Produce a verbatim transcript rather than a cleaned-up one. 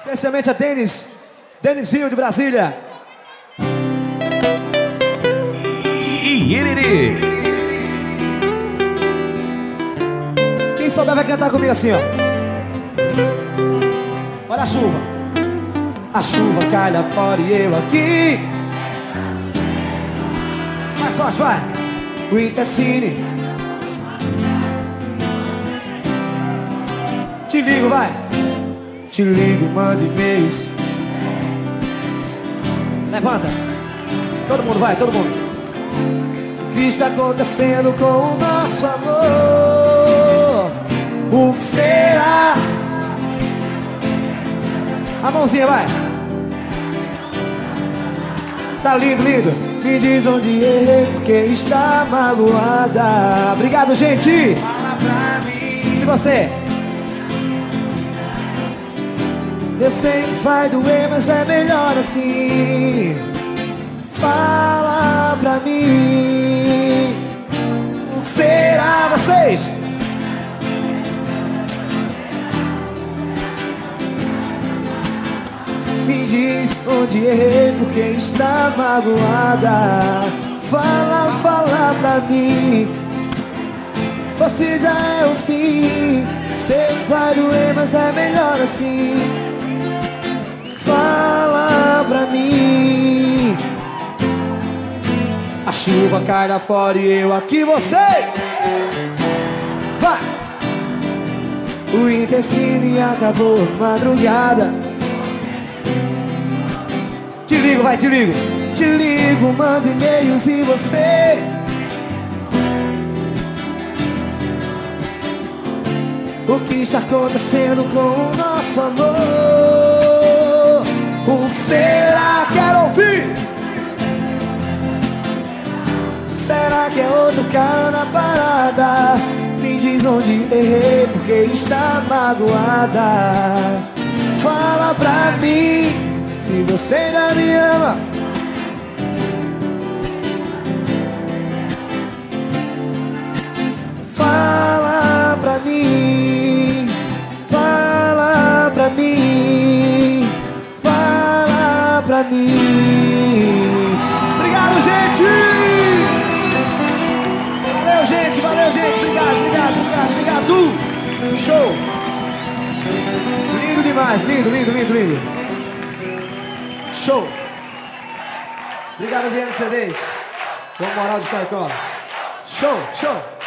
Especialmente a Denis, Denis Rio de Brasília. E ele. Quem souber vai cantar comigo assim, ó. Olha a chuva. A chuva cai lá fora e eu aqui. Mais forte, vai. Winter City. Te ligo, vai. Te ligo, manda e-mails. Levanta. Todo mundo vai, todo mundo. O que está acontecendo com o nosso amor? O que será? A mãozinha, vai. Tá lindo, lindo. Me diz onde errei, porque está magoada. Obrigado, gente. Fala pra mim. Se você... Eu sei que vai doer, mas é melhor assim. Fala pra mim. O que será, vocês? Me diz onde errei, porque está magoada. Fala, fala pra mim. Você já é o fim. Sei que vai doer, mas é melhor assim. Fala pra mim. A chuva cai lá fora e eu aqui, você. Vai. O Intercine acabou madrugada. Te ligo, vai, te ligo. Te ligo, mando e-mails e você. O que está acontecendo com o nosso amor? O que será? Quero ouvir! Será que é outro cara na parada? Me diz onde errei, porque está magoada. Fala pra mim, se você ainda me ama. Fala pra mim, fala pra mim, fala pra mim. Obrigado, gente! Valeu, gente, valeu, gente. Obrigado, obrigado, obrigado, obrigado. Show! Lindo demais, lindo, lindo, lindo, lindo. Show! Obrigado, Adriano C Ds. Bom moral de Caicó. Show, show!